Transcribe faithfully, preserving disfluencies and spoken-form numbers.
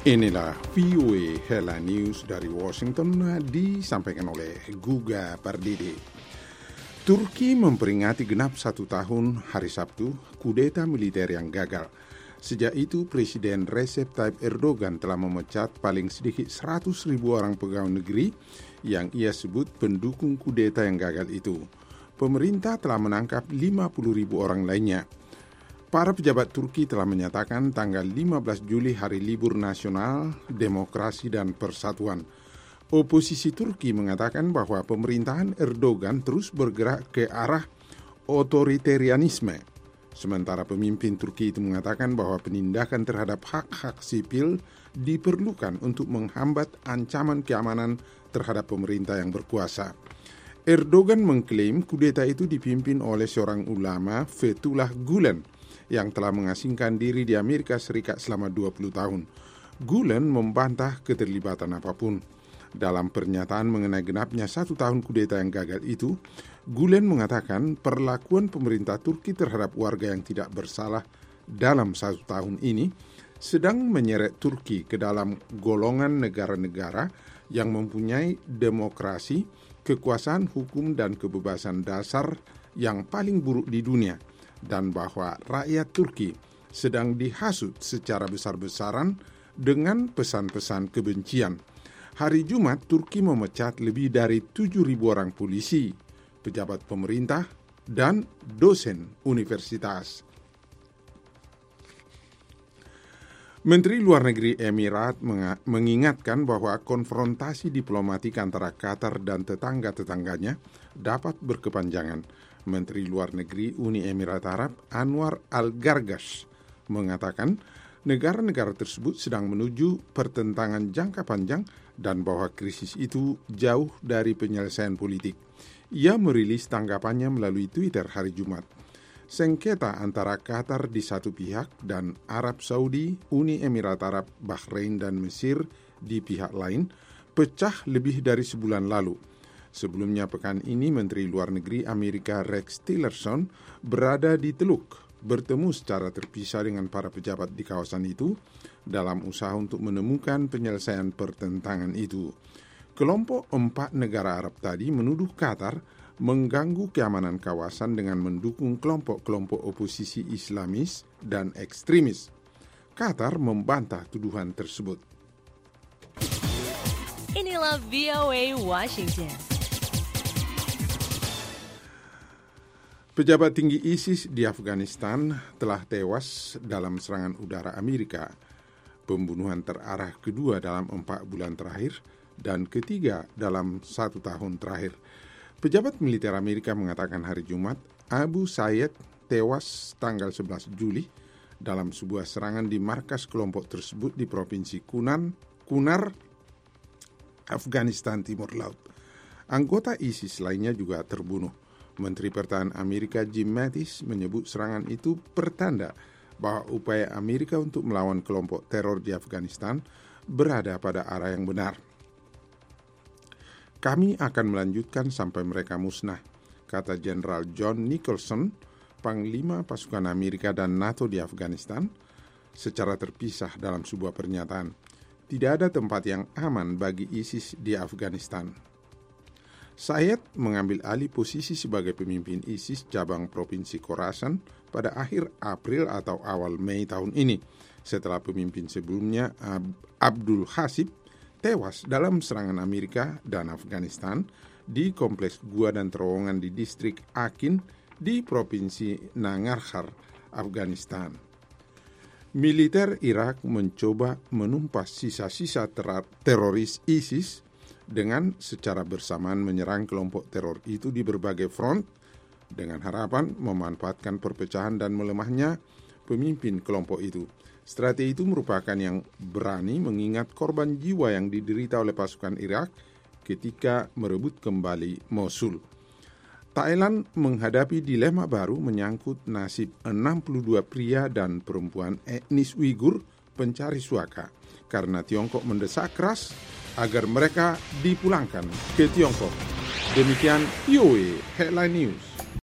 Inilah V O A Headline News dari Washington disampaikan oleh Guga Pardede. Turki memperingati genap satu tahun hari Sabtu kudeta militer yang gagal. Sejak itu, Presiden Recep Tayyip Erdogan telah memecat paling sedikit seratus ribu orang pegawai negeri yang ia sebut pendukung kudeta yang gagal itu. Pemerintah telah menangkap lima puluh ribu orang lainnya. Para pejabat Turki telah menyatakan tanggal lima belas Juli hari libur nasional, demokrasi dan persatuan. Oposisi Turki mengatakan bahwa pemerintahan Erdogan terus bergerak ke arah otoritarianisme. Sementara pemimpin Turki itu mengatakan bahwa penindakan terhadap hak-hak sipil diperlukan untuk menghambat ancaman keamanan terhadap pemerintah yang berkuasa. Erdogan mengklaim kudeta itu dipimpin oleh seorang ulama, Fethullah Gulen, yang telah mengasingkan diri di Amerika Serikat selama dua puluh tahun. Gulen membantah keterlibatan apapun. Dalam pernyataan mengenai genapnya satu tahun kudeta yang gagal itu, Gulen mengatakan perlakuan pemerintah Turki terhadap warga yang tidak bersalah dalam satu tahun ini sedang menyeret Turki ke dalam golongan negara-negara yang mempunyai demokrasi, kekuasaan hukum dan kebebasan dasar yang paling buruk di dunia, dan bahwa rakyat Turki sedang dihasut secara besar-besaran dengan pesan-pesan kebencian. Hari Jumat, Turki memecat lebih dari tujuh ribu orang polisi, pejabat pemerintah, dan dosen universitas. Menteri Luar Negeri Emirat mengingatkan bahwa konfrontasi diplomatik antara Qatar dan tetangga-tetangganya dapat berkepanjangan. Menteri Luar Negeri Uni Emirat Arab Anwar Al-Gargash mengatakan negara-negara tersebut sedang menuju pertentangan jangka panjang dan bahwa krisis itu jauh dari penyelesaian politik. Ia merilis tanggapannya melalui Twitter hari Jumat. Sengketa antara Qatar di satu pihak dan Arab Saudi, Uni Emirat Arab, Bahrain dan Mesir di pihak lain pecah lebih dari sebulan lalu. Sebelumnya pekan ini, Menteri Luar Negeri Amerika Rex Tillerson berada di Teluk, bertemu secara terpisah dengan para pejabat di kawasan itu dalam usaha untuk menemukan penyelesaian pertentangan itu. Kelompok empat negara Arab tadi menuduh Qatar mengganggu keamanan kawasan dengan mendukung kelompok-kelompok oposisi Islamis dan ekstremis. Qatar membantah tuduhan tersebut. Inilah V O A Washington. Pejabat tinggi ISIS di Afghanistan telah tewas dalam serangan udara Amerika. Pembunuhan terarah kedua dalam empat bulan terakhir dan ketiga dalam satu tahun terakhir. Pejabat militer Amerika mengatakan hari Jumat, Abu Sayyaf tewas tanggal sebelas Juli dalam sebuah serangan di markas kelompok tersebut di Provinsi Kunan, Kunar, Afghanistan Timur Laut. Anggota ISIS lainnya juga terbunuh. Menteri Pertahanan Amerika Jim Mattis menyebut serangan itu pertanda bahwa upaya Amerika untuk melawan kelompok teror di Afghanistan berada pada arah yang benar. Kami akan melanjutkan sampai mereka musnah, kata Jenderal John Nicholson, Panglima Pasukan Amerika dan NATO di Afghanistan, secara terpisah dalam sebuah pernyataan. Tidak ada tempat yang aman bagi ISIS di Afghanistan. Sayyaf mengambil alih posisi sebagai pemimpin ISIS cabang Provinsi Khorasan pada akhir April atau awal Mei tahun ini, setelah pemimpin sebelumnya Abdul Hasib tewas dalam serangan Amerika dan Afghanistan di kompleks gua dan terowongan di distrik Akin di Provinsi Nangarhar, Afghanistan. Militer Irak mencoba menumpas sisa-sisa ter- teroris ISIS dengan secara bersamaan menyerang kelompok teror itu di berbagai front dengan harapan memanfaatkan perpecahan dan melemahnya pemimpin kelompok itu. Strategi itu merupakan yang berani mengingat korban jiwa yang diderita oleh pasukan Irak ketika merebut kembali Mosul. Thailand menghadapi dilema baru menyangkut nasib enam puluh dua pria dan perempuan etnis Uighur pencari suaka karena Tiongkok mendesak keras agar mereka dipulangkan ke Tiongkok. Demikian V O A Headline News.